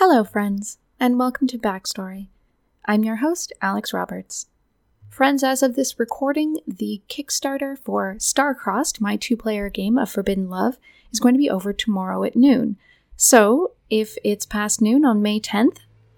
Hello, friends, and welcome to Backstory. I'm your host, Alex Roberts. Friends, as of this recording, the Kickstarter for Starcrossed, my two-player game of Forbidden Love, is going to be over tomorrow at noon. So, if it's past noon on May 10th,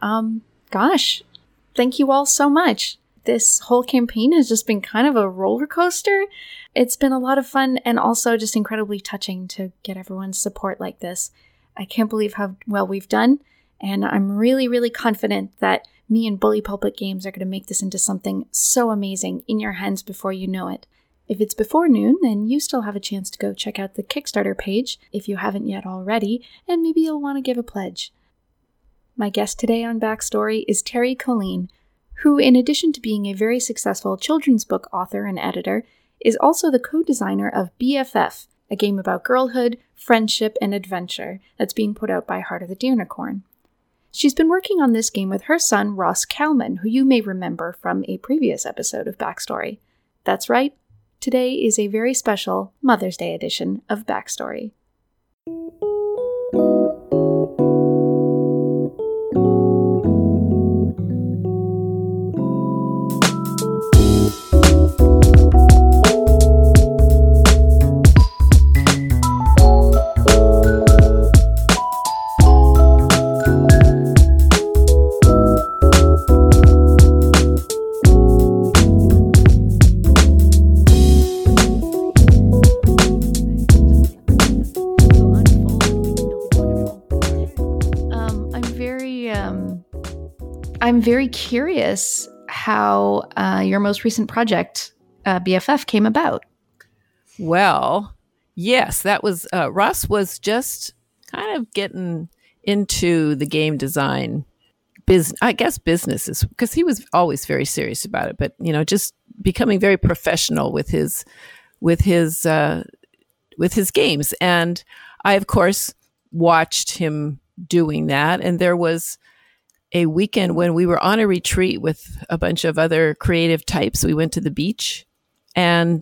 thank you all so much. This whole campaign has just been kind of a roller coaster. It's been a lot of fun and also just incredibly touching to get everyone's support like this. I can't believe how well we've done. And I'm really, really confident that me and Bully Pulpit Games are going to make this into something so amazing in your hands before you know it. If it's before noon, then you still have a chance to go check out the Kickstarter page if you haven't yet already, and maybe you'll want to give a pledge. My guest today on Backstory is Terry Colleen, who, in addition to being a very successful children's book author and editor, is also the co-designer of BFF, a game about girlhood, friendship, and adventure that's being put out by Heart of the Deernicorn. She's been working on this game with her son, Ross Kalman, who you may remember from a previous episode of Backstory. That's right, today is a very special Mother's Day edition of Backstory. I'm very curious how your most recent project, BFF, came about. Well, yes, that was Ross was just kind of getting into the game design business. I guess businesses, because he was always very serious about it. But just becoming very professional with his games, and I, of course, watched him doing that. And there was a weekend when we were on a retreat with a bunch of other creative types. We went to the beach, and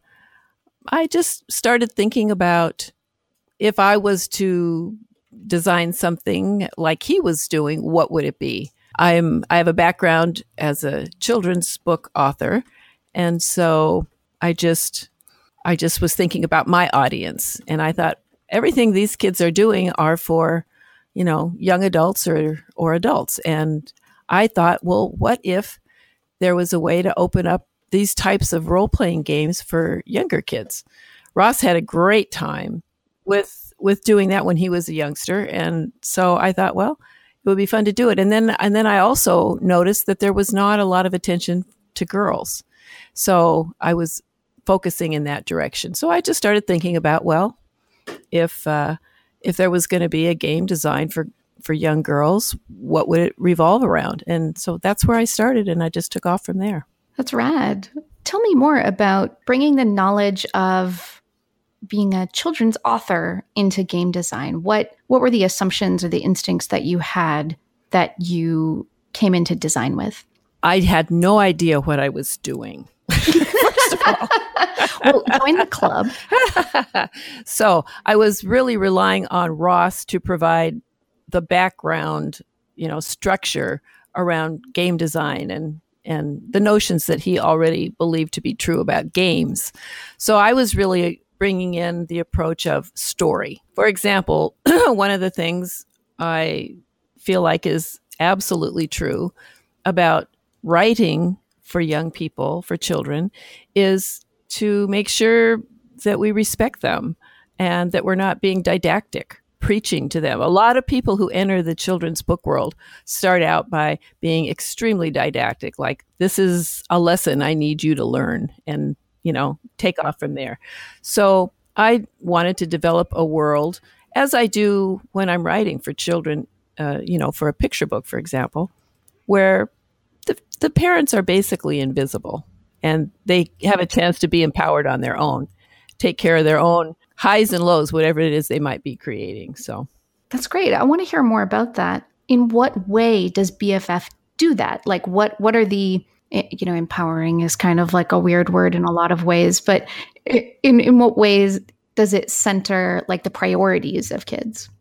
I just started thinking about if I was to design something like he was doing, what would it be? I have a background as a children's book author, and so I just was thinking about my audience, and I thought everything these kids are doing are for young adults or adults. And I thought, well, what if there was a way to open up these types of role-playing games for younger kids? Ross had a great time with doing that when he was a youngster. And so I thought, well, it would be fun to do it. And then I also noticed that there was not a lot of attention to girls. So I was focusing in that direction. So I just started thinking about, well, if there was going to be a game designed for young girls, what would it revolve around? And so that's where I started, and I just took off from there. That's rad. Tell me more about bringing the knowledge of being a children's author into game design. What were the assumptions or the instincts that you had that you came into design with? I had no idea what I was doing. First of all. Well, join the club. So I was really relying on Ross to provide the background, structure around game design and the notions that he already believed to be true about games. So I was really bringing in the approach of story. For example, one of the things I feel like is absolutely true about writing for young people, for children, is to make sure that we respect them and that we're not being didactic, preaching to them. A lot of people who enter the children's book world start out by being extremely didactic, like, this is a lesson I need you to learn, and, take off from there. So I wanted to develop a world, as I do when I'm writing for children, for a picture book, for example, where the parents are basically invisible and they have a chance to be empowered on their own, take care of their own highs and lows, whatever it is they might be creating. So that's great. I want to hear more about that. In what way does BFF do that? Like what are the, empowering is kind of like a weird word in a lot of ways, but in what ways does it center like the priorities of kids?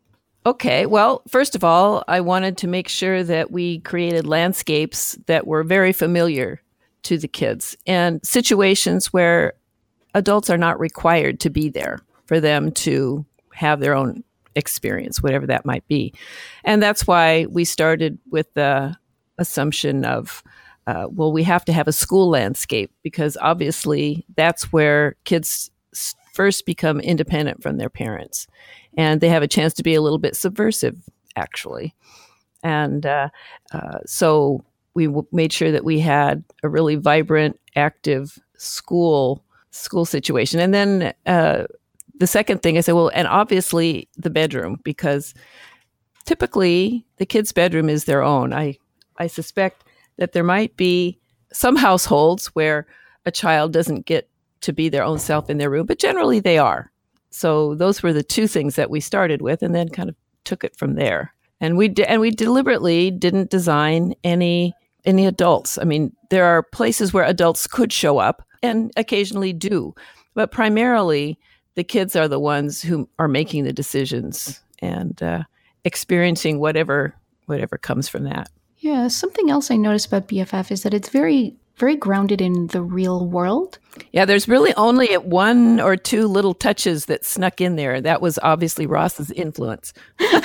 Okay, well, first of all, I wanted to make sure that we created landscapes that were very familiar to the kids and situations where adults are not required to be there for them to have their own experience, whatever that might be. And that's why we started with the assumption of, well, we have to have a school landscape because obviously that's where kids first become independent from their parents. And they have a chance to be a little bit subversive, actually. And so we made sure that we had a really vibrant, active school situation. And then the second thing I said, well, and obviously the bedroom, because typically the kid's bedroom is their own. I suspect that there might be some households where a child doesn't get to be their own self in their room, but generally they are. So those were the two things that we started with and then kind of took it from there. And we deliberately didn't design any adults. I mean, there are places where adults could show up and occasionally do, but primarily the kids are the ones who are making the decisions and experiencing whatever comes from that. Yeah, something else I noticed about BFF is that it's very, very grounded in the real world. Yeah, there's really only one or two little touches that snuck in there. That was obviously Ross's influence.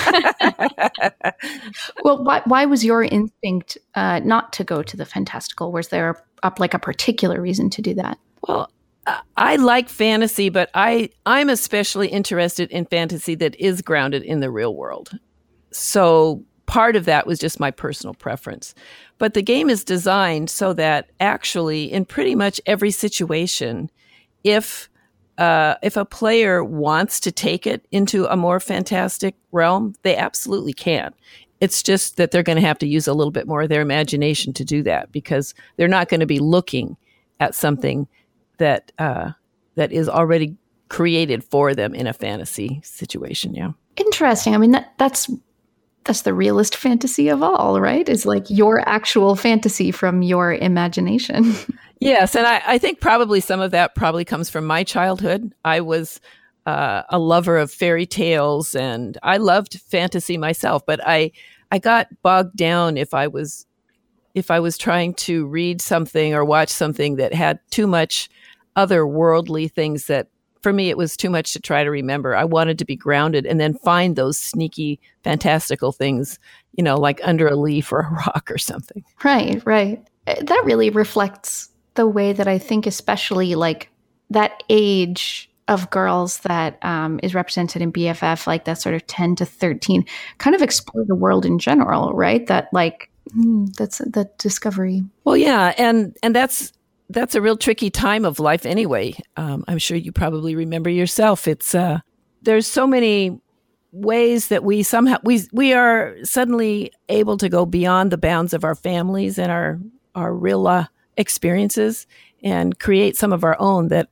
Well, why was your instinct not to go to the fantastical? Was there a particular reason to do that? Well, I like fantasy, but I'm especially interested in fantasy that is grounded in the real world. So part of that was just my personal preference. But the game is designed so that actually in pretty much every situation, if a player wants to take it into a more fantastic realm, they absolutely can. It's just that they're going to have to use a little bit more of their imagination to do that because they're not going to be looking at something that is already created for them in a fantasy situation. Yeah. Interesting. I mean, that's the realest fantasy of all, right? It's like your actual fantasy from your imagination. Yes. And I think probably some of that probably comes from my childhood. I was a lover of fairy tales and I loved fantasy myself, but I got bogged down if I was trying to read something or watch something that had too much otherworldly things that for me, it was too much to try to remember. I wanted to be grounded and then find those sneaky, fantastical things, like under a leaf or a rock or something. Right. That really reflects the way that I think, especially like that age of girls that is represented in BFF, like that sort of 10 to 13, kind of explore the world in general, right? That like, that's the discovery. Well, yeah. And that's a real tricky time of life anyway. I'm sure you probably remember yourself. It's there's so many ways that we are suddenly able to go beyond the bounds of our families and our real experiences and create some of our own that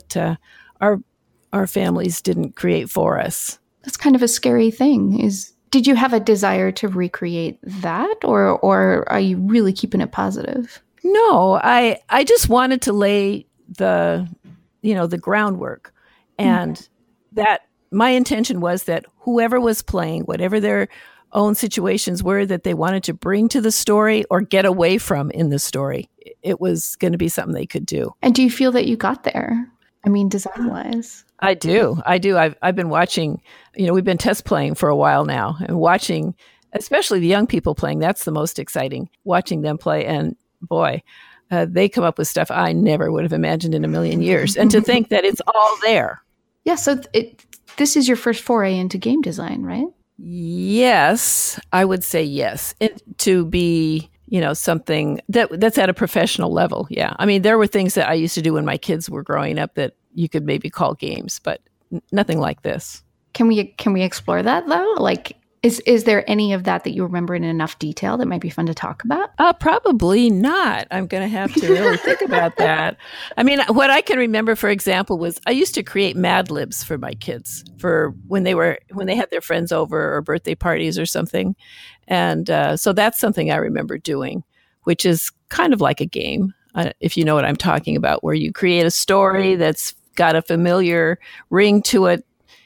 our families didn't create for us. That's kind of a scary thing. Did you have a desire to recreate that, or are you really keeping it positive? No, I just wanted to lay the groundwork, and that my intention was that whoever was playing, whatever their own situations were that they wanted to bring to the story or get away from in the story, it was going to be something they could do. And do you feel that you got there? I mean, design-wise. I do. I've been watching, we've been test playing for a while now and watching, especially the young people playing. That's the most exciting, watching them play. And boy, they come up with stuff I never would have imagined in a million years. And to think that it's all there. Yeah. So this is your first foray into game design, right? Yes, I would say yes. To be, something that's at a professional level. Yeah. I mean, there were things that I used to do when my kids were growing up that you could maybe call games, but nothing like this. Can we explore that though? Like, is there any of that you remember in enough detail that might be fun to talk about? Probably not. I'm going to have to really think about that. I mean, what I can remember, for example, was I used to create Mad Libs for my kids for when they had their friends over or birthday parties or something. And so that's something I remember doing, which is kind of like a game, if you know what I'm talking about, where you create a story that's got a familiar ring to it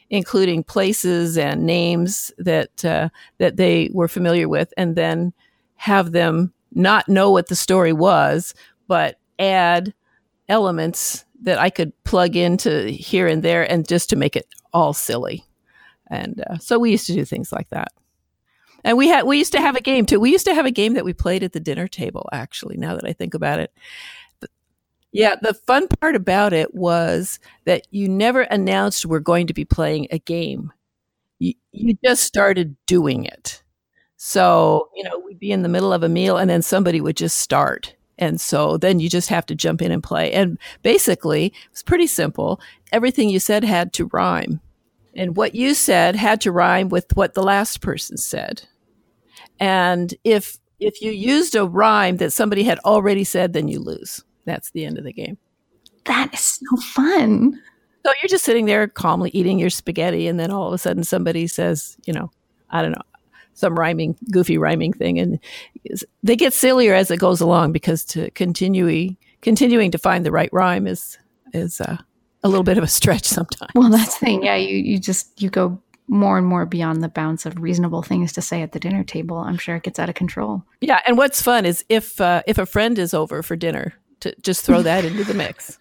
including places and names that they were familiar with, and then have them not know what the story was, but add elements that I could plug into here and there, and just to make it all silly. And so we used to do things like that. And we used to have a game too. We used to have a game that we played at the dinner table, actually, now that I think about it. Yeah, the fun part about it was that you never announced we're going to be playing a game. You just started doing it. So, we'd be in the middle of a meal and then somebody would just start. And so then you just have to jump in and play. And basically, it was pretty simple. Everything you said had to rhyme. And what you said had to rhyme with what the last person said. And if you used a rhyme that somebody had already said, then you lose. That's the end of the game. That is so fun. So you're just sitting there calmly eating your spaghetti, and then all of a sudden somebody says, I don't know, some goofy rhyming thing. And they get sillier as it goes along, because to continuing to find the right rhyme is a little bit of a stretch sometimes. Well, that's the thing. Yeah, you go more and more beyond the bounds of reasonable things to say at the dinner table. I'm sure it gets out of control. Yeah, and what's fun is if a friend is over for dinner, to just throw that into the mix.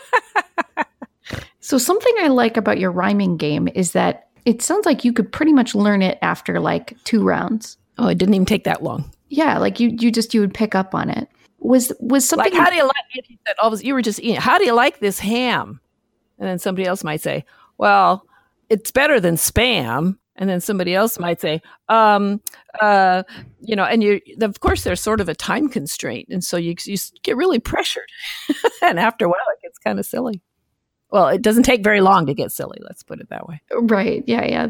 So something I like about your rhyming game is that it sounds like you could pretty much learn it after like 2 rounds. Oh, it didn't even take that long. Yeah, like you would pick up on it. Was something like, how do you like it? You were just eating. How do you like this ham? And then somebody else might say, well, it's better than Spam. And then somebody else might say, and of course there's sort of a time constraint. And so you get really pressured. And after a while, it gets kind of silly. Well, it doesn't take very long to get silly. Let's put it that way. Right. Yeah.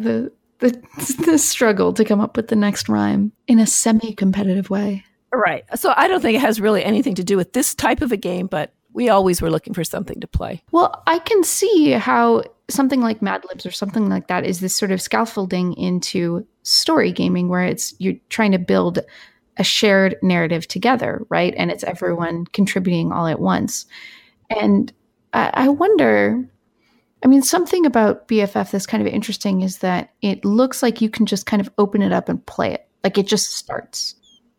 The struggle to come up with the next rhyme in a semi-competitive way. Right. So I don't think it has really anything to do with this type of a game, but we always were looking for something to play. Well, I can see how something like Mad Libs or something like that is this sort of scaffolding into story gaming, where you're trying to build a shared narrative together, right? And it's everyone contributing all at once. And I wonder, something about BFF that's kind of interesting is that it looks like you can just kind of open it up and play it. Like it just starts.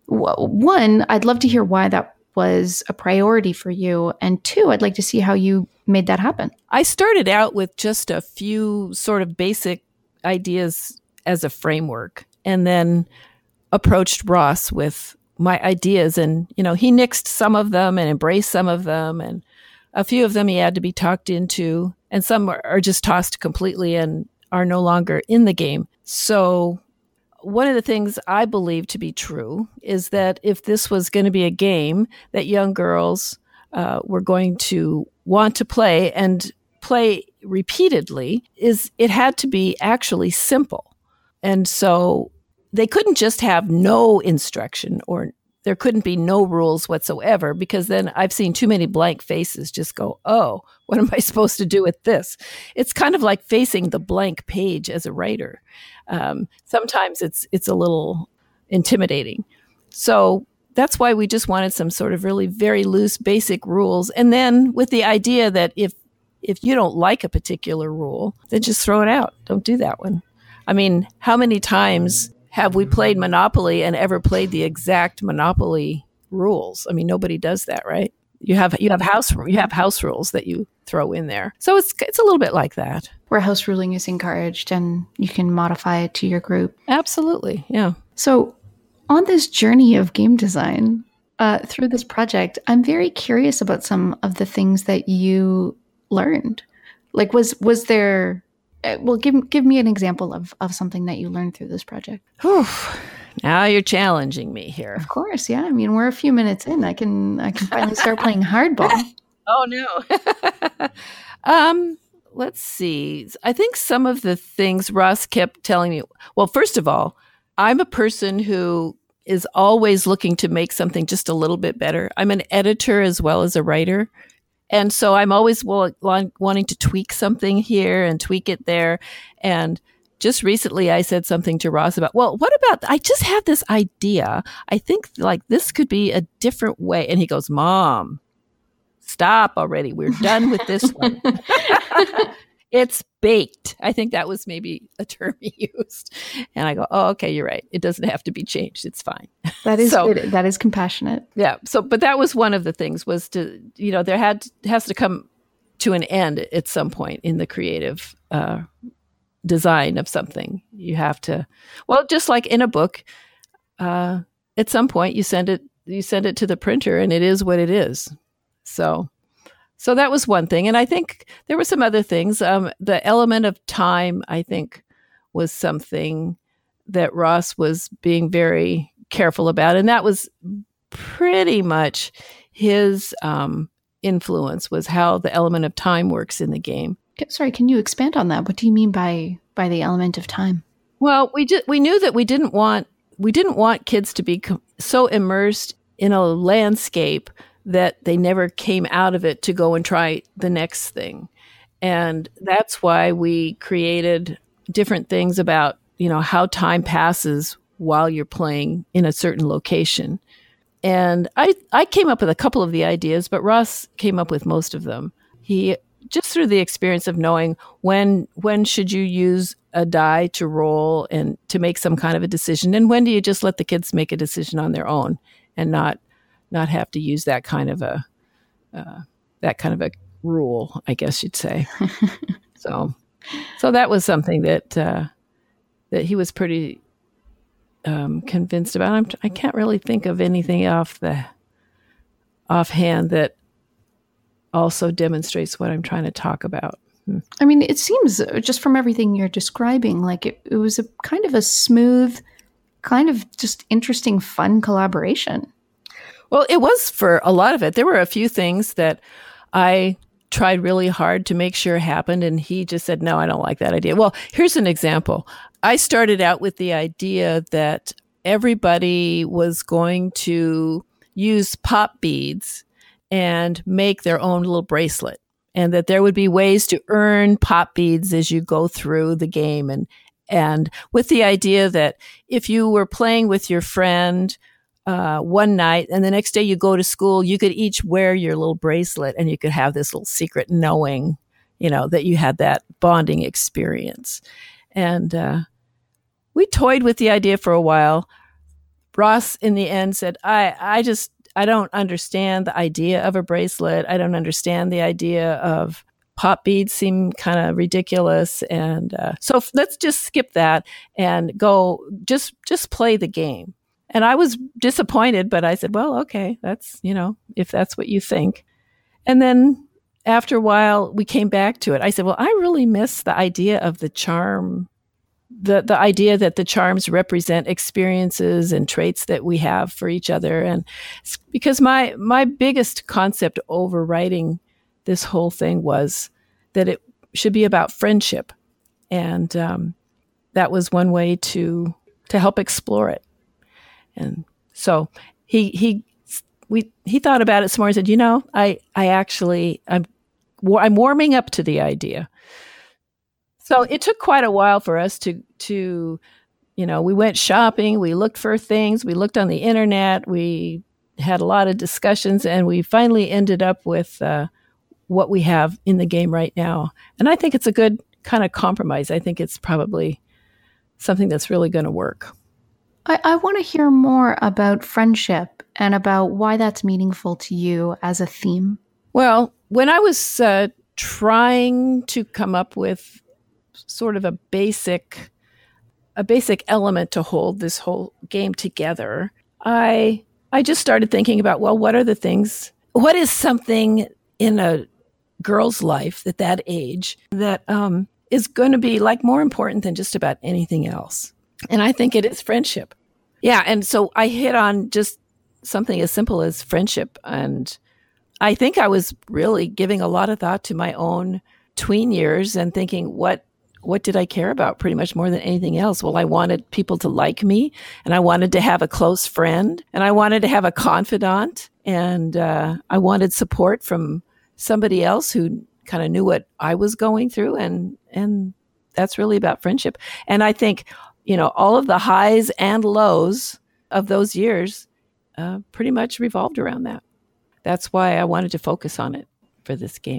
One, I'd love to hear why that was a priority for you. And 2, I'd like to see how you made that happen. I started out with just a few sort of basic ideas as a framework, and then approached Ross with my ideas. And, he nixed some of them and embraced some of them. And a few of them he had to be talked into, and some are just tossed completely and are no longer in the game. So one of the things I believe to be true is that if this was going to be a game that young girls were going to want to play and play repeatedly, it had to be actually simple. And so they couldn't just have no instruction, or there couldn't be no rules whatsoever, because then I've seen too many blank faces just go, oh, what am I supposed to do with this? It's kind of like facing the blank page as a writer. Sometimes it's a little intimidating. So that's why we just wanted some sort of really very loose basic rules. And then with the idea that if you don't like a particular rule, then just throw it out. Don't do that one. How many times have we played Monopoly and ever played the exact Monopoly rules? Nobody does that, right? You have house rules that you throw in there. So it's a little bit like that. Where house ruling is encouraged and you can modify it to your group. Absolutely, yeah. So on this journey of game design, through this project, I'm very curious about some of the things that you learned. Like, was there... Well, give me an example of something that you learned through this project. Whew. Now you're challenging me here. Of course, yeah. We're a few minutes in. I can finally start playing hardball. Oh no. Let's see. I think some of the things Ross kept telling me. Well, first of all, I'm a person who is always looking to make something just a little bit better. I'm an editor as well as a writer. And so I'm always wanting to tweak something here and tweak it there. And just recently I said something to Ross about, well, what about, I just have this idea. I think like this could be a different way. And he goes, Mom, stop already. We're done with this one. It's baked. I think that was maybe a term he used. And I go, oh, okay, you're right. It doesn't have to be changed. It's fine. That is that is compassionate. Yeah. So, but that was one of the things was to, there has to come to an end at some point in the creative design of something. You have to, well, just like in a book, at some point you send it to the printer and it is what it is. So that was one thing. And I think there were some other things. The element of time, I think, was something that Ross was being very careful about. And that was pretty much his influence, was how the element of time works in the game. Sorry, can you expand on that? What do you mean by the element of time? Well, we knew that we didn't want kids to be so immersed in a landscape that they never came out of it to go and try the next thing. And that's why we created different things about, how time passes while you're playing in a certain location. And I came up with a couple of the ideas, but Ross came up with most of them. He, just through the experience of knowing when should you use a die to roll and to make some kind of a decision, and when do you just let the kids make a decision on their own and not have to use that kind of a rule, I guess you'd say. So that was something that he was pretty convinced about. I can't really think of anything offhand that also demonstrates what I'm trying to talk about. I mean, it seems just from everything you're describing, like it was a kind of a smooth, kind of just interesting, fun collaboration. Well, it was for a lot of it. There were a few things that I tried really hard to make sure happened, and he just said, no, I don't like that idea. Well, here's an example. I started out with the idea that everybody was going to use pop beads and make their own little bracelet, and that there would be ways to earn pop beads as you go through the game. And with the idea that if you were playing with your friend one night and the next day you go to school, you could each wear your little bracelet and you could have this little secret knowing, that you had that bonding experience. And we toyed with the idea for a while. Ross, in the end, said, I don't understand the idea of a bracelet. I don't understand the idea of pop beads, seem kind of ridiculous. And so let's just skip that and go just play the game. And I was disappointed, but I said, well, okay, that's, if that's what you think. And then after a while, we came back to it. I said, well, I really miss the idea of the charm, the idea that the charms represent experiences and traits that we have for each other. And because my biggest concept overriding this whole thing was that it should be about friendship. And that was one way to help explore it. And so he thought about it some more and said, I'm warming up to the idea. So it took quite a while for us to we went shopping, we looked for things, we looked on the internet, we had a lot of discussions, and we finally ended up with what we have in the game right now. And I think it's a good kind of compromise. I think it's probably something that's really going to work. I want to hear more about friendship and about why that's meaningful to you as a theme. Well, when I was trying to come up with sort of a basic element to hold this whole game together, I just started thinking about, well, what is something in a girl's life at that age that is going to be more important than just about anything else? And I think it is friendship. Yeah. And so I hit on just something as simple as friendship. And I think I was really giving a lot of thought to my own tween years and thinking, what did I care about pretty much more than anything else? Well, I wanted people to like me, and I wanted to have a close friend, and I wanted to have a confidant, and I wanted support from somebody else who kind of knew what I was going through. And that's really about friendship. And I think, all of the highs and lows of those years pretty much revolved around that. That's why I wanted to focus on it for this game.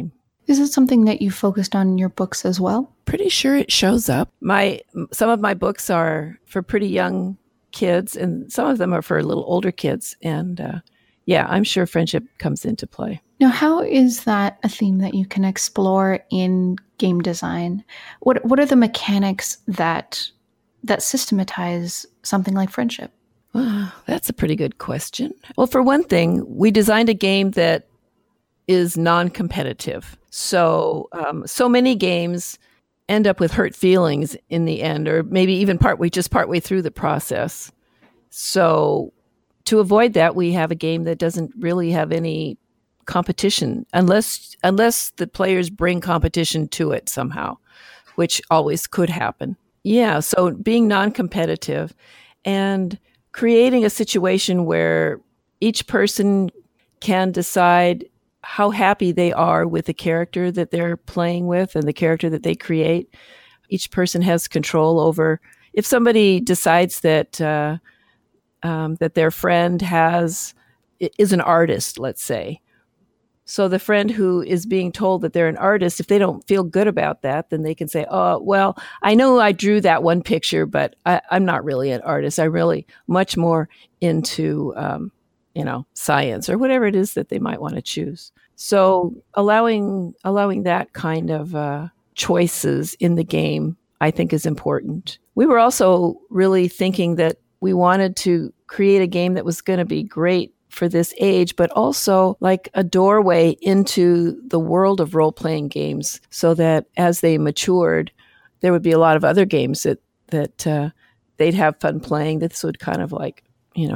Is it something that you focused on in your books as well? Pretty sure it shows up. Some of my books are for pretty young kids, and some of them are for a little older kids. And yeah, I'm sure friendship comes into play. Now, how is that a theme that you can explore in game design? What are the mechanics that systematize something like friendship? That's a pretty good question. Well, for one thing, we designed a game that is non-competitive. So many games end up with hurt feelings in the end, or maybe even partway through the process. So to avoid that, we have a game that doesn't really have any competition unless the players bring competition to it somehow, which always could happen. Yeah, so being non-competitive and creating a situation where each person can decide how happy they are with the character that they're playing with and the character that they create. Each person has control over. If somebody decides that that their friend is an artist, let's say, so the friend who is being told that they're an artist, if they don't feel good about that, then they can say, "Oh, well, I know I drew that one picture, but I'm not really an artist. I'm really much more into science," or whatever it is that they might want to choose. So allowing that kind of choices in the game, I think, is important. We were also really thinking that we wanted to create a game that was going to be great for this age, but also like a doorway into the world of role-playing games, so that as they matured, there would be a lot of other games that they'd have fun playing. This would kind of like,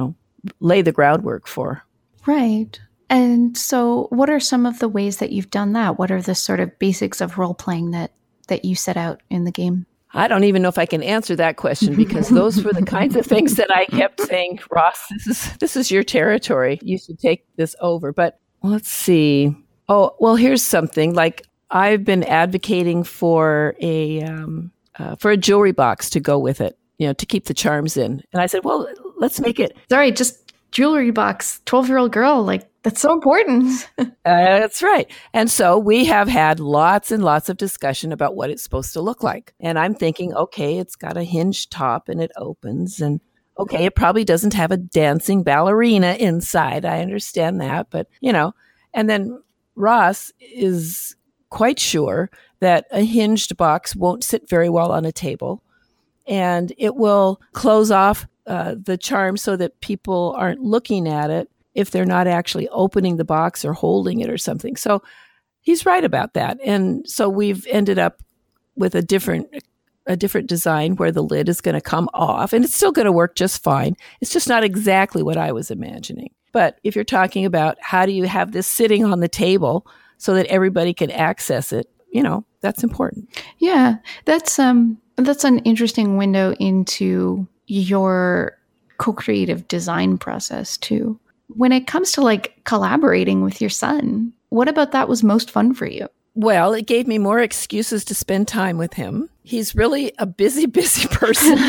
lay the groundwork for. Right. And so what are some of the ways that you've done that? What are the sort of basics of role-playing that you set out in the game? I don't even know if I can answer that question, because those were the kinds of things that I kept saying, "Ross, this is your territory. You should take this over." But let's see. Oh, well, here's something. Like, I've been advocating for a jewelry box to go with it, to keep the charms in. And I said, well, let's make it. Sorry, just jewelry box, 12-year-old girl, like, that's so important. That's right. And so we have had lots and lots of discussion about what it's supposed to look like. And I'm thinking, okay, it's got a hinged top and it opens, and okay, it probably doesn't have a dancing ballerina inside. I understand that, but and then Ross is quite sure that a hinged box won't sit very well on a table, and it will close off the charm so that people aren't looking at it if they're not actually opening the box or holding it or something. So he's right about that. And so we've ended up with a different design where the lid is going to come off, and it's still going to work just fine. It's just not exactly what I was imagining. But if you're talking about how do you have this sitting on the table so that everybody can access it, that's important. Yeah, that's an interesting window into your co-creative design process too. When it comes to like collaborating with your son, what about that was most fun for you? Well, it gave me more excuses to spend time with him. He's really a busy person.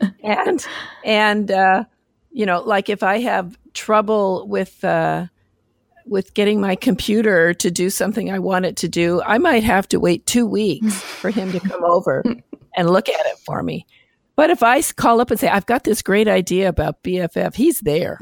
and like if I have trouble with getting my computer to do something I want it to do, I might have to wait 2 weeks for him to come over and look at it for me. But if I call up and say, I've got this great idea about BFF, he's there.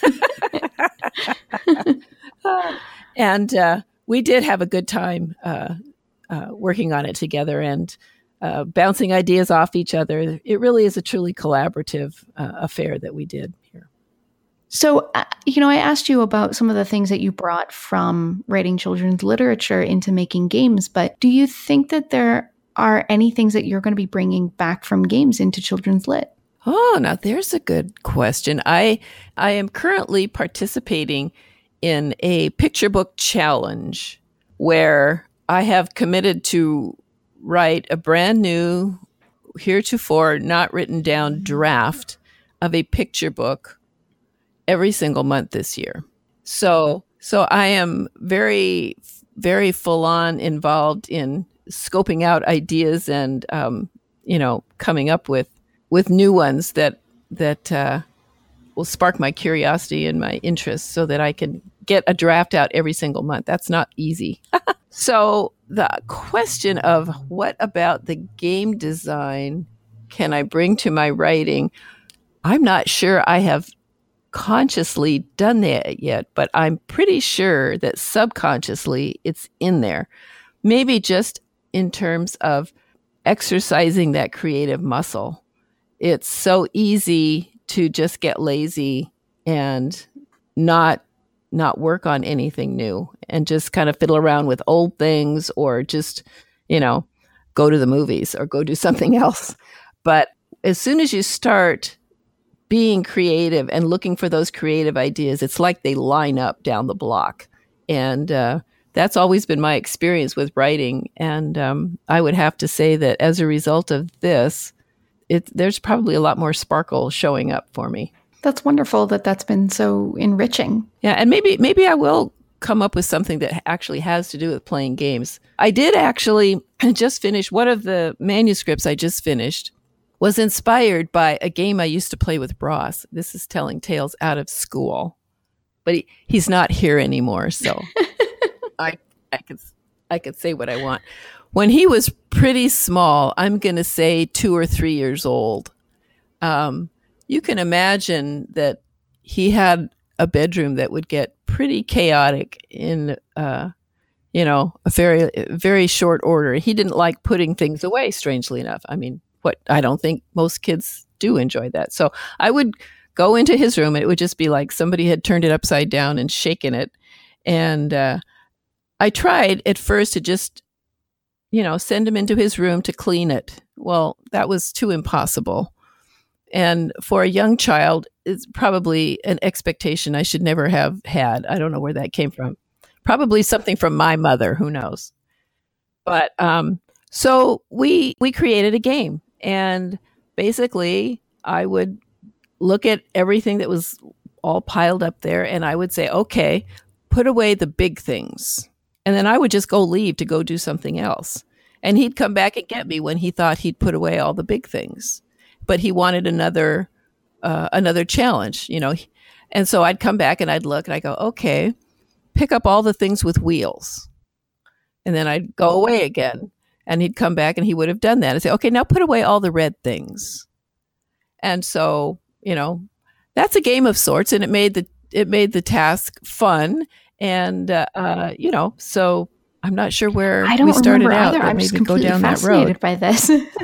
And we did have a good time working on it together and bouncing ideas off each other. It really is a truly collaborative affair that we did here. So, I asked you about some of the things that you brought from writing children's literature into making games, but do you think that there are any things that you're going to be bringing back from games into children's lit? Oh, now there's a good question. I am currently participating in a picture book challenge where I have committed to write a brand new, heretofore not written down draft of a picture book every single month this year. So I am very, very full on involved in scoping out ideas and, coming up with new ones that will spark my curiosity and my interest so that I can get a draft out every single month. That's not easy. So the question of what about the game design can I bring to my writing? I'm not sure I have consciously done that yet, but I'm pretty sure that subconsciously it's in there. Maybe just in terms of exercising that creative muscle. It's so easy to just get lazy and not work on anything new and just kind of fiddle around with old things or just, go to the movies or go do something else. But as soon as you start being creative and looking for those creative ideas, it's like they line up down the block. And that's always been my experience with writing. And I would have to say that as a result of this, there's probably a lot more sparkle showing up for me. That's wonderful that that's been so enriching. Yeah, and maybe I will come up with something that actually has to do with playing games. I did actually just finish one of the manuscripts I just finished was inspired by a game I used to play with Ross. This is telling tales out of school, but he's not here anymore, so I could say what I want. When he was pretty small, I'm going to say 2 or 3 years old. You can imagine that he had a bedroom that would get pretty chaotic in, a very, very short order. He didn't like putting things away, strangely enough. I mean, I don't think most kids do enjoy that. So I would go into his room and it would just be like somebody had turned it upside down and shaken it. And I tried at first to just, send him into his room to clean it. Well, that was too impossible. And for a young child, it's probably an expectation I should never have had. I don't know where that came from. Probably something from my mother, who knows. But so we created a game. And basically, I would look at everything that was all piled up there, and I would say, okay, put away the big things. And then I would just go leave to go do something else. And he'd come back and get me when he thought he'd put away all the big things. But he wanted another challenge, And so I'd come back and I'd look and I go, okay, pick up all the things with wheels. And then I'd go away again. And he'd come back and he would have done that and say, okay, now put away all the red things. And so, that's a game of sorts, and it made the task fun. And, so I'm not sure where we started out. Either. I'm just completely go down fascinated that road. by this.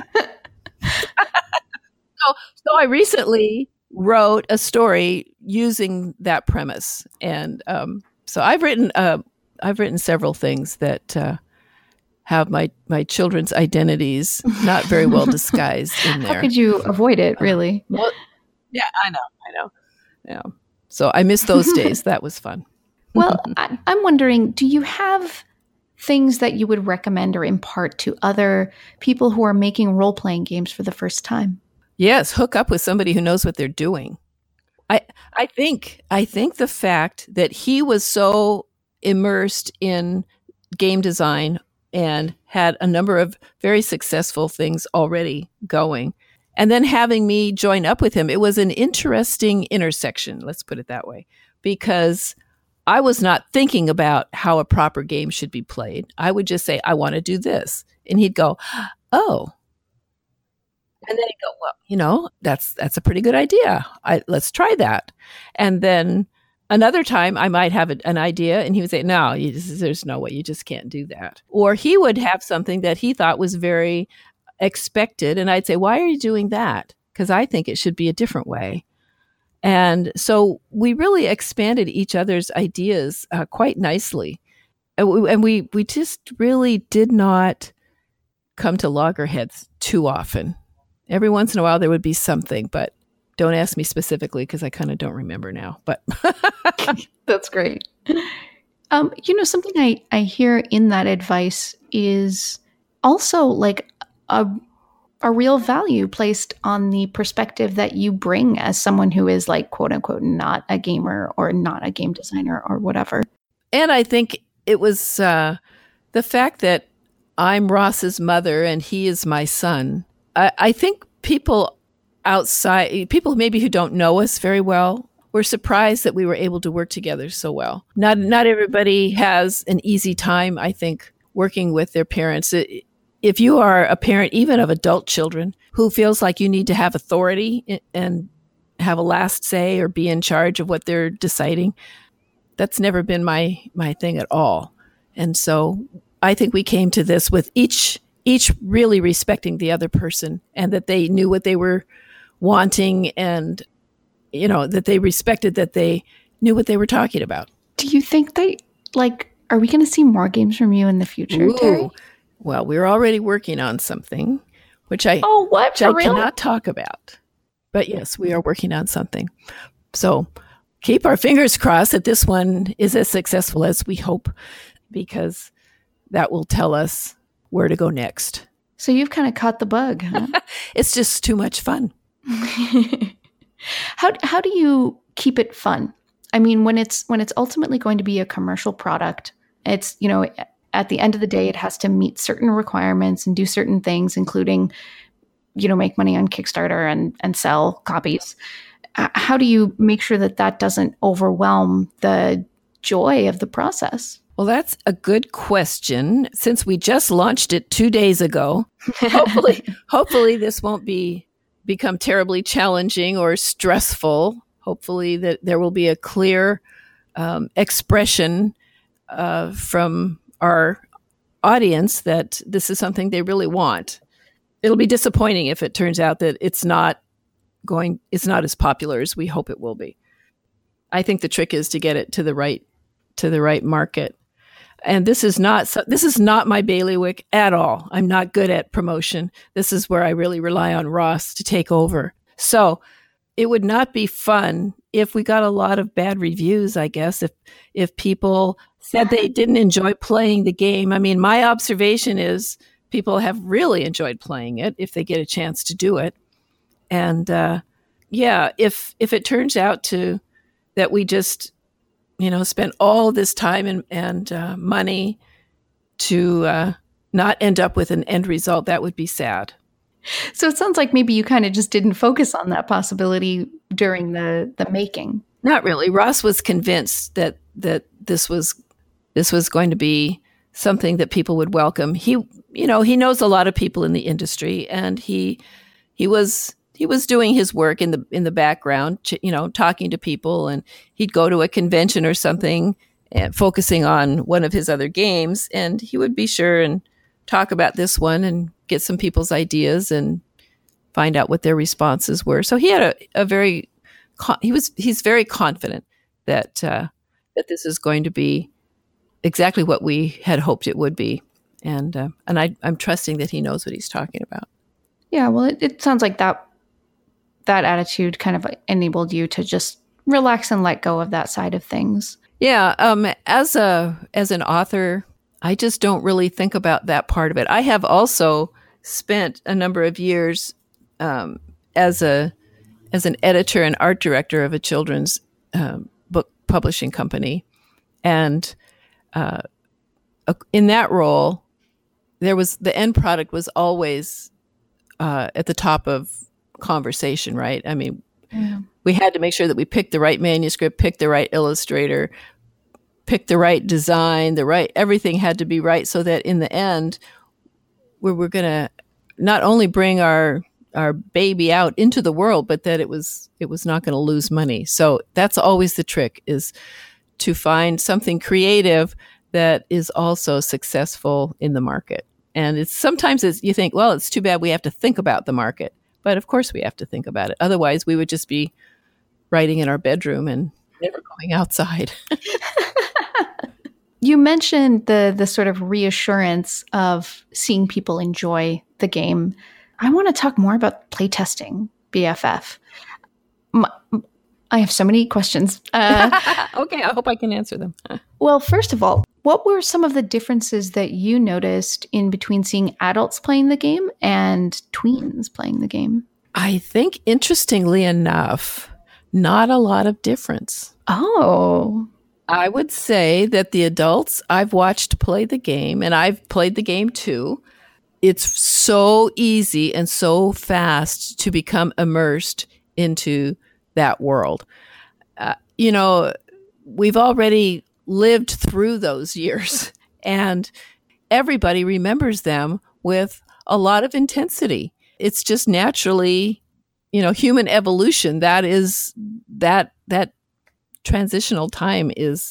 So I recently wrote a story using that premise. And so I've written several things that have my children's identities not very well disguised in there. How could you avoid it, really? Well, yeah, I know. Yeah. So I miss those days. That was fun. Well, I'm wondering, do you have things that you would recommend or impart to other people who are making role-playing games for the first time? Yes, hook up with somebody who knows what they're doing. I think the fact that he was so immersed in game design and had a number of very successful things already going, and then having me join up with him, it was an interesting intersection, let's put it that way, because I was not thinking about how a proper game should be played. I would just say, I want to do this. And he'd go, oh. And then he'd go, well, that's a pretty good idea. Let's try that. And then another time I might have an idea and he would say, no, there's no way, you just can't do that. Or he would have something that he thought was very expected. And I'd say, why are you doing that? Because I think it should be a different way. And so we really expanded each other's ideas quite nicely. And we just really did not come to loggerheads too often. Every once in a while there would be something, but don't ask me specifically because I kind of don't remember now. But that's great. Something I hear in that advice is also like a real value placed on the perspective that you bring as someone who is like, quote unquote, not a gamer or not a game designer or whatever. And I think it was the fact that I'm Ross's mother and he is my son. I think people outside, people maybe who don't know us very well, were surprised that we were able to work together so well. Not everybody has an easy time, I think, working with their parents. If you are a parent, even of adult children, who feels like you need to have authority and have a last say or be in charge of what they're deciding, that's never been my thing at all. And so I think we came to this with each really respecting the other person, and that they knew what they were wanting, and that they respected that they knew what they were talking about. Do you think are we going to see more games from you in the future, Terry? Well, we're already working on something, which I cannot talk about. But yes, we are working on something. So keep our fingers crossed that this one is as successful as we hope, because that will tell us where to go next. So you've kind of caught the bug, huh? It's just too much fun. How do you keep it fun? I mean, when it's ultimately going to be a commercial product, it's, at the end of the day, it has to meet certain requirements and do certain things, including, make money on Kickstarter and sell copies. How do you make sure that doesn't overwhelm the joy of the process? Well, that's a good question. Since we just launched it 2 days ago, hopefully this won't become terribly challenging or stressful. Hopefully that there will be a clear expression from our audience that this is something they really want. It'll be disappointing if it turns out that it's not as popular as we hope it will be. I think the trick is to get it to the right market. And this is not my bailiwick at all. I'm not good at promotion. This is where I really rely on Ross to take over. So it would not be fun if we got a lot of bad reviews, I guess, if people said they didn't enjoy playing the game. I mean, my observation is people have really enjoyed playing it if they get a chance to do it. And if it turns out that we just spent all this time and money to not end up with an end result, that would be sad. So it sounds like maybe you kind of just didn't focus on that possibility during the making. Not really. Ross was convinced that this was going to be something that people would welcome. He knows a lot of people in the industry, and he was doing his work in the background, talking to people, and he'd go to a convention or something and focusing on one of his other games, and he would be sure and talk about this one and get some people's ideas and find out what their responses were. So he had he's very confident that this is going to be exactly what we had hoped it would be, and I'm trusting that he knows what he's talking about. Yeah, well, it sounds like that attitude kind of enabled you to just relax and let go of that side of things. Yeah, as an author, I just don't really think about that part of it. I have also spent a number of years as an editor and art director of a children's book publishing company, and in that role, the end product was always at the top of conversation, right? I mean, we had to make sure that we picked the right manuscript, picked the right illustrator, picked the right design, everything had to be right, so that in the end, we're going to not only bring our baby out into the world, but that it was not going to lose money. So that's always the trick, is to find something creative that is also successful in the market. And sometimes you think, well, it's too bad we have to think about the market. But of course we have to think about it. Otherwise, we would just be writing in our bedroom and never going outside. You mentioned the sort of reassurance of seeing people enjoy the game. I want to talk more about playtesting BFF. I have so many questions. Okay, I hope I can answer them. Well, first of all, what were some of the differences that you noticed in between seeing adults playing the game and tweens playing the game? I think, interestingly enough, not a lot of difference. Oh. I would say that the adults I've watched play the game, and I've played the game too, it's so easy and so fast to become immersed into that world. We've already lived through those years, and everybody remembers them with a lot of intensity. It's just naturally, human evolution. That is that transitional time is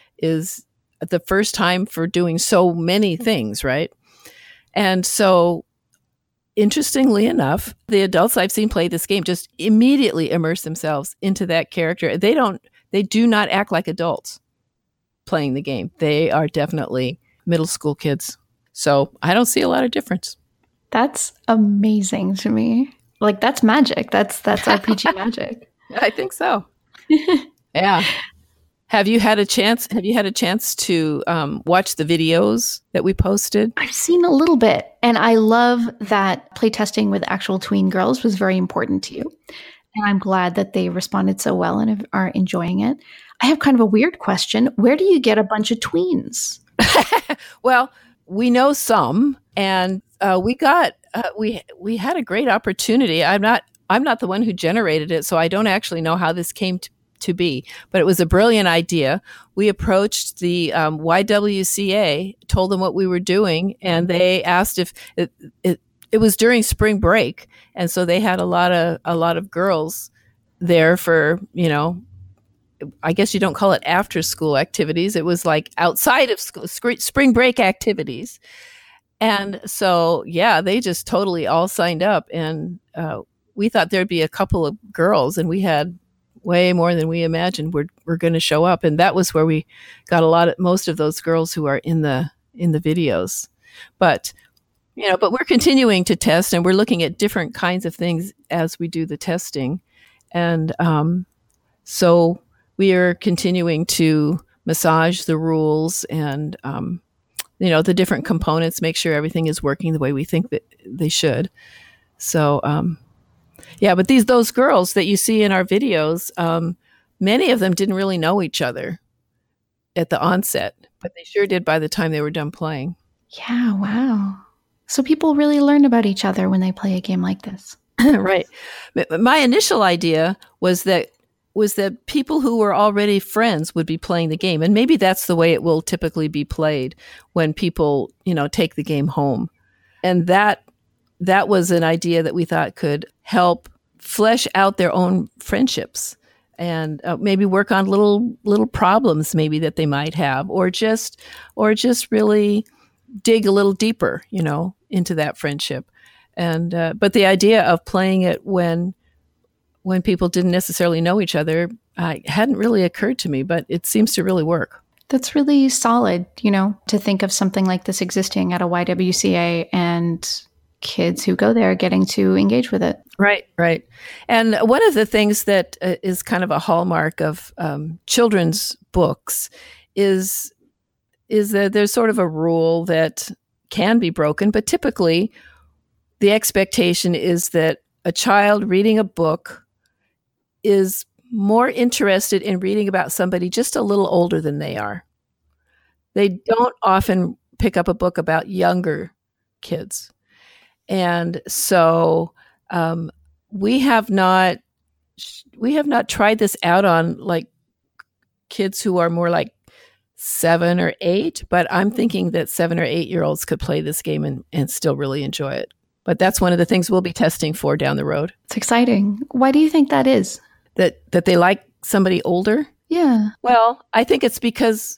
the first time for doing so many things, right? And so, interestingly enough, the adults I've seen play this game just immediately immerse themselves into that character. They do not act like adults playing the game. They are definitely middle school kids. So I don't see a lot of difference. That's amazing to me. Like, that's magic. That's RPG magic. I think so. Yeah. Have you had a chance to watch the videos that we posted? I've seen a little bit, and I love that playtesting with actual tween girls was very important to you. And I'm glad that they responded so well and are enjoying it. I have kind of a weird question. Where do you get a bunch of tweens? Well, we know some, and we had a great opportunity. I'm not the one who generated it, so I don't actually know how this came to be, but it was a brilliant idea. We approached the YWCA, told them what we were doing, and they asked if it was during spring break, and so they had a lot of girls there for, I guess you don't call it after school activities. It was like outside of school, spring break activities. And so, yeah, they just totally all signed up, and we thought there'd be a couple of girls, and we had way more than we imagined were going to show up. And that was where we got most of those girls who are in the videos. But we're continuing to test, and we're looking at different kinds of things as we do the testing. And so we are continuing to massage the rules and, the different components, make sure everything is working the way we think that they should. So, yeah, but those girls that you see in our videos, many of them didn't really know each other at the onset, but they sure did by the time they were done playing. Yeah, wow. So people really learn about each other when they play a game like this. Right. My initial idea was that people who were already friends would be playing the game, and maybe that's the way it will typically be played when people, take the game home. And that was an idea that we thought could help flesh out their own friendships and maybe work on little problems maybe that they might have, or just really dig a little deeper, into that friendship. And but the idea of playing it when people didn't necessarily know each other hadn't really occurred to me, but it seems to really work. That's really solid, to think of something like this existing at a YWCA and kids who go there getting to engage with it. Right. And one of the things that is kind of a hallmark of children's books is that there's sort of a rule that can be broken, but typically the expectation is that a child reading a book is more interested in reading about somebody just a little older than they are. They don't often pick up a book about younger kids. And so we have not tried this out on like kids who are more like 7 or 8, but I'm thinking that 7 or 8-year-olds could play this game and still really enjoy it. But that's one of the things we'll be testing for down the road. It's exciting. Why do you think that is? That they like somebody older? Yeah. Well, I think it's because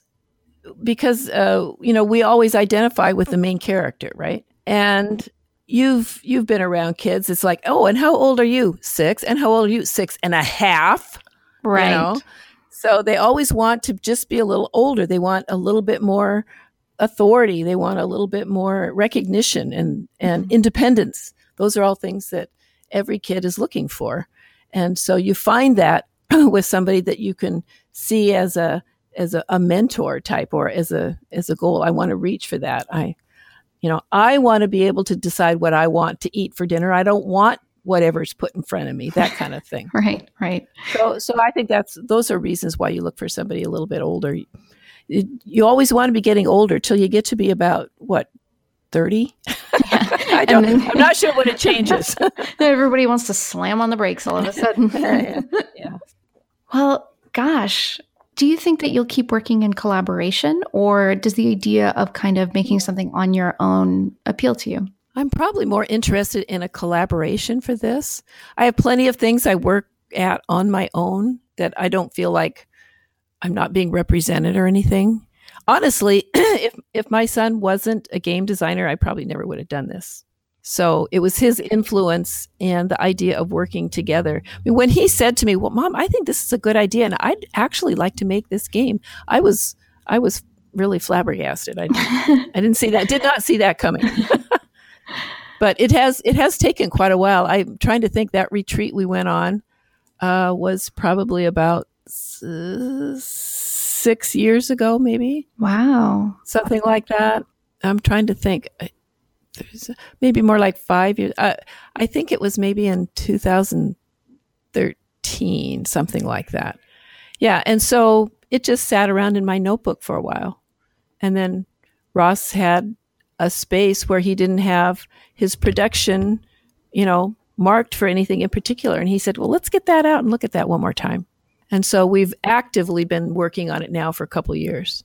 we always identify with the main character, right? And you've been around kids. It's like, oh, and how old are you? 6. And how old are you? 6.5. Right. So they always want to just be a little older. They want a little bit more authority. They want a little bit more recognition and independence. Those are all things that every kid is looking for. And so you find that with somebody that you can see as a mentor type, or as a goal. I want to reach for that. I want to be able to decide what I want to eat for dinner. I don't want whatever's put in front of me, that kind of thing. Right. So I think those are reasons why you look for somebody a little bit older. You always want to be getting older till you get to be about, what, 30? Yeah. I'm not sure when it changes. Everybody wants to slam on the brakes all of a sudden. Yeah. Well, gosh, Do you think that you'll keep working in collaboration, or does the idea of kind of making something on your own appeal to you? I'm probably more interested in a collaboration for this. I have plenty of things I work at on my own that I don't feel like I'm not being represented or anything. Honestly, if my son wasn't a game designer, I probably never would have done this. So it was his influence and the idea of working together. I mean, when he said to me, "Well, Mom, I think this is a good idea, and I'd actually like to make this game," I was really flabbergasted. I didn't see that, did not see that coming. But it has taken quite a while. I'm trying to think. That retreat we went on was probably about 6 years ago, maybe. Wow, Something like that. I'm trying to think. There's maybe more like 5 years. I think it was maybe in 2013, something like that. Yeah. And so it just sat around in my notebook for a while. And then Ross had a space where he didn't have his production, marked for anything in particular. And he said, well, let's get that out and look at that one more time. And so we've actively been working on it now for a couple of years.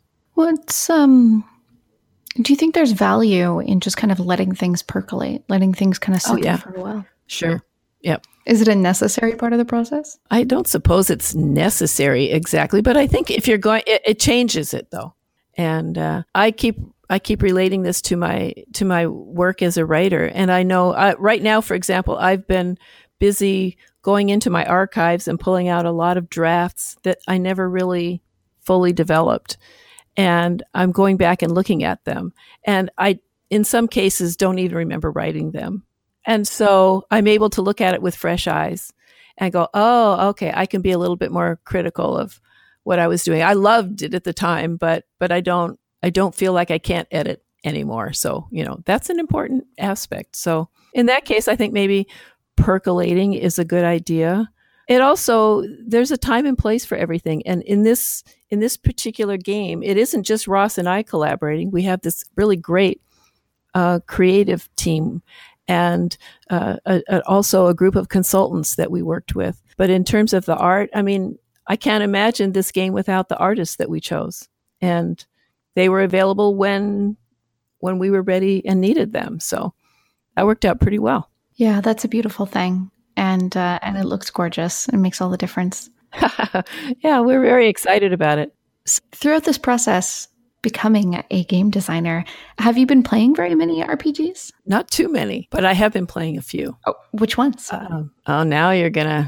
Do you think there's value in just kind of letting things percolate, letting things kind of sit there for a while? Sure. Yep. Is it a necessary part of the process? I don't suppose it's necessary exactly, but I think if you're going, it changes it though. And I keep relating this to my work as a writer. And I know right now, for example, I've been busy going into my archives and pulling out a lot of drafts that I never really fully developed. And I'm going back and looking at them. And I, in some cases, don't even remember writing them. And so I'm able to look at it with fresh eyes and go, oh, okay, I can be a little bit more critical of what I was doing. I loved it at the time, but I don't feel like I can't edit anymore. So, that's an important aspect. So in that case, I think maybe percolating is a good idea. It also, there's a time and place for everything. And in this particular game, it isn't just Ross and I collaborating. We have this really great creative team and also a group of consultants that we worked with. But in terms of the art, I mean, I can't imagine this game without the artists that we chose. And they were available when we were ready and needed them. So that worked out pretty well. Yeah, that's a beautiful thing. And it looks gorgeous. It makes all the difference. Yeah, we're very excited about it. Throughout this process, becoming a game designer, have you been playing very many RPGs? Not too many, but I have been playing a few. Oh, which ones? Now you're gonna.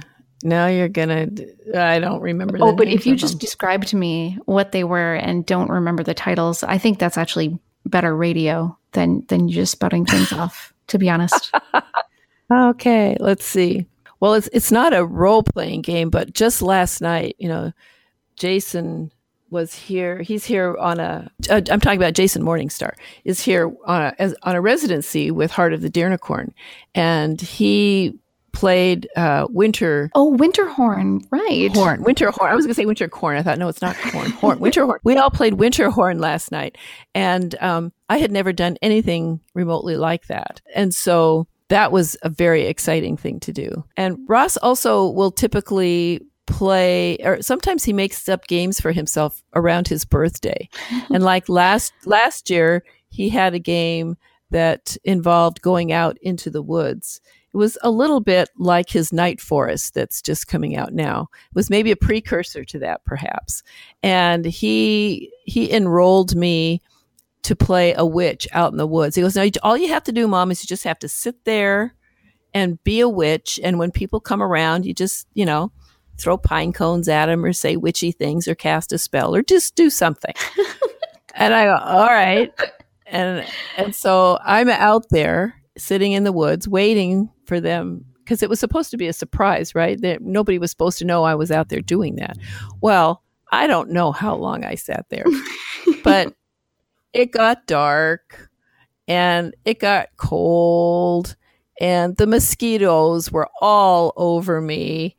I don't remember. Oh, but if you just describe to me what they were and don't remember the titles, I think that's actually better radio than you just spouting things off, to be honest. Okay, let's see. Well, it's not a role-playing game, but just last night, Jason was here. He's here on I'm talking about Jason Morningstar, is here on a residency with Heart of the Deernicorn. And he played Winter. Oh, Winterhorn, right. Winterhorn. I was going to say Wintercorn. I thought, no, it's not corn. Winterhorn. We all played Winterhorn last night. And I had never done anything remotely like that. And so that was a very exciting thing to do. And Ross also will typically play, or sometimes he makes up games for himself around his birthday. And like last year, he had a game that involved going out into the woods. It was a little bit like his Night Forest that's just coming out now. It was maybe a precursor to that, perhaps. And he enrolled me to play a witch out in the woods. He goes, "Now, all you have to do, Mom, is you just have to sit there and be a witch. And when people come around, you just, throw pine cones at them or say witchy things or cast a spell or just do something." And I go, all right. And so I'm out there sitting in the woods waiting for them, because it was supposed to be a surprise, right? Nobody was supposed to know I was out there doing that. Well, I don't know how long I sat there, but it got dark and it got cold and the mosquitoes were all over me.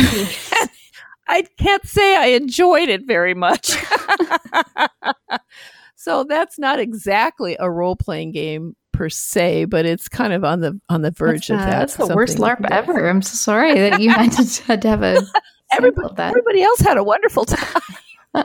I can't say I enjoyed it very much. So that's not exactly a role-playing game per se, but it's kind of on the verge of that. That's the worst LARP ever. I'm so sorry that you had to have a everybody else had a wonderful time.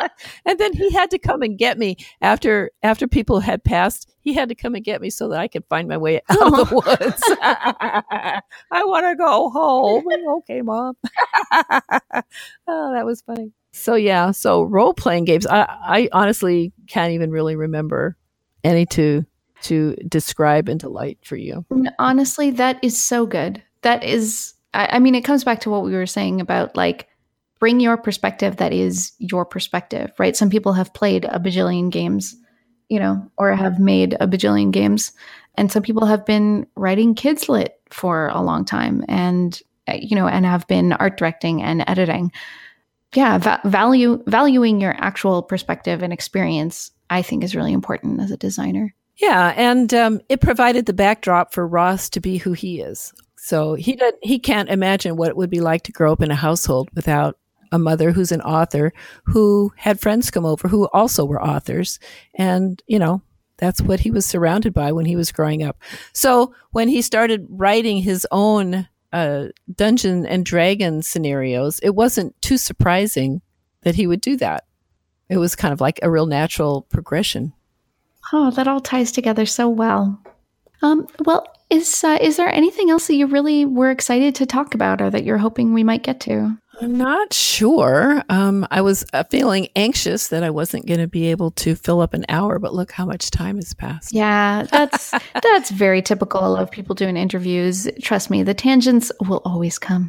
And then he had to come and get me after people had passed. He had to come and get me so that I could find my way out of the woods. I want to go home. Okay, Mom. Oh, that was funny. So yeah, so role-playing games. I honestly can't even really remember any to describe and delight for you. Honestly, that is so good. That is, I mean, it comes back to what we were saying about like, bring your perspective that is your perspective, right? Some people have played a bajillion games, or have made a bajillion games. And some people have been writing kids lit for a long time and, and have been art directing and editing. Yeah, valuing your actual perspective and experience, I think, is really important as a designer. Yeah, and it provided the backdrop for Ross to be who he is. So he can't imagine what it would be like to grow up in a household without a mother who's an author, who had friends come over who also were authors. And, that's what he was surrounded by when he was growing up. So when he started writing his own Dungeon and Dragon scenarios, it wasn't too surprising that he would do that. It was kind of like a real natural progression. Oh, that all ties together so well. Well, is there anything else that you really were excited to talk about or that you're hoping we might get to? I'm not sure. I was feeling anxious that I wasn't going to be able to fill up an hour, but look how much time has passed. Yeah, that's very typical of people doing interviews. Trust me, the tangents will always come.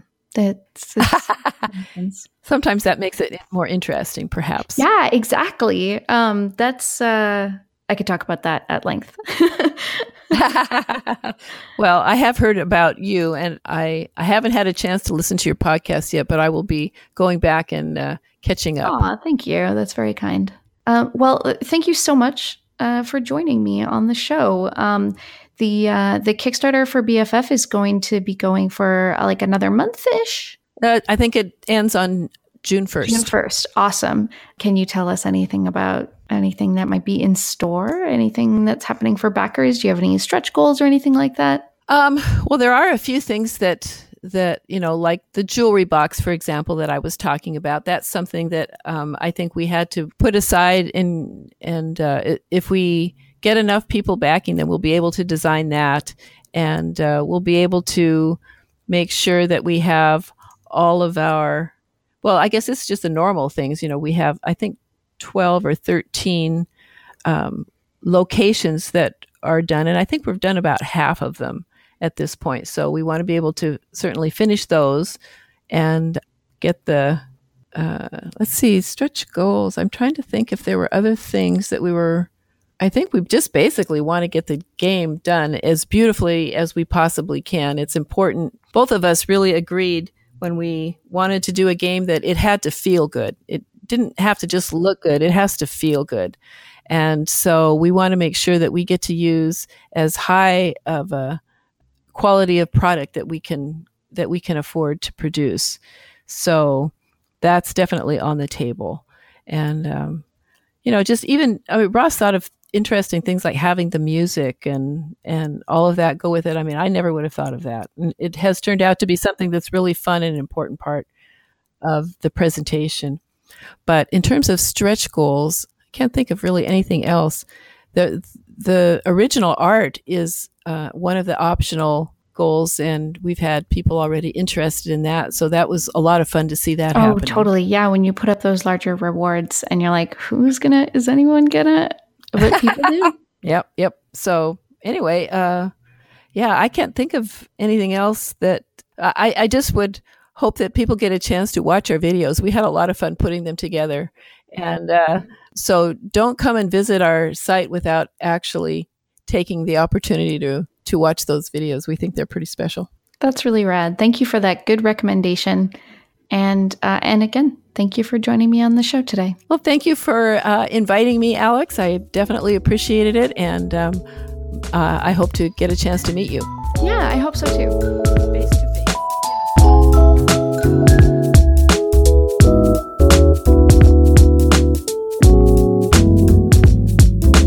Sometimes that makes it more interesting, perhaps. Yeah, exactly. I could talk about that at length. Well, I have heard about you, and I haven't had a chance to listen to your podcast yet, but I will be going back and catching up. Aw, thank you. That's very kind. Well, thank you so much for joining me on the show. The Kickstarter for BFF is going to be going for like another month-ish. I think it ends on June 1st. June 1st. Awesome. Can you tell us anything about anything that might be in store? Anything that's happening for backers? Do you have any stretch goals or anything like that? Well, there are a few things that like the jewelry box, for example, that I was talking about. That's something that I think we had to put aside, and if we get enough people backing, then we'll be able to design that, and we'll be able to make sure that we have all of our. Well, I guess it's just the normal things. We have, I think, 12 or 13 locations that are done, and I think we've done about half of them at this point. So we want to be able to certainly finish those and get the, stretch goals. I'm trying to think if there were other things that I think we just basically want to get the game done as beautifully as we possibly can. It's important. Both of us really agreed when we wanted to do a game that it had to feel good. It didn't have to just look good. It has to feel good. And so we want to make sure that we get to use as high of a quality of product that we can afford to produce. So that's definitely on the table. And, Ross thought of interesting things like having the music and all of that go with it. I mean, I never would have thought of that. And it has turned out to be something that's really fun and an important part of the presentation. But in terms of stretch goals, I can't think of really anything else. The original art is one of the optional goals, and we've had people already interested in that. So that was a lot of fun to see that happen. Oh, totally. Yeah, when you put up those larger rewards and you're like, is anyone gonna, what people do? Yep. So anyway, I can't think of anything else that I just would hope that people get a chance to watch our videos. We had a lot of fun putting them together. And so don't come and visit our site without actually taking the opportunity to watch those videos. We think they're pretty special. That's really rad. Thank you for that good recommendation. And again, thank you for joining me on the show today. Well, thank you for inviting me, Alex. I definitely appreciated it. And I hope to get a chance to meet you. Yeah, I hope so too. Face to face.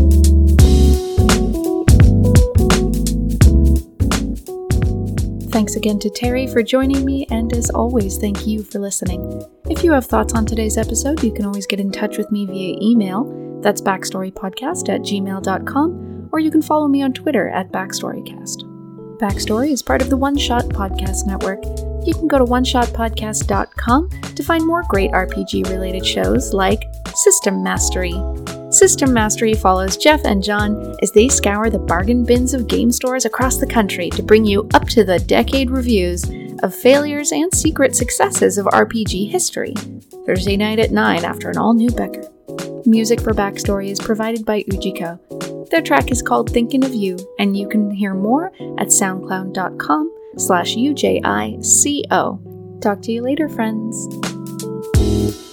Thanks again to Terry for joining me, and as always, thank you for listening. If you have thoughts on today's episode, you can always get in touch with me via email. That's backstorypodcast@gmail.com, or you can follow me on Twitter @backstorycast. Backstory is part of the One Shot Podcast Network. You can go to oneshotpodcast.com to find more great RPG-related shows like System Mastery. System Mastery follows Jeff and John as they scour the bargain bins of game stores across the country to bring you up-to-the-decade reviews of failures and secret successes of RPG history. Thursday night at 9 after an all-new Becker. Music for Backstory is provided by Ujiko. Their track is called Thinking of You, and you can hear more at soundcloud.com/UJICO. Talk to you later, friends.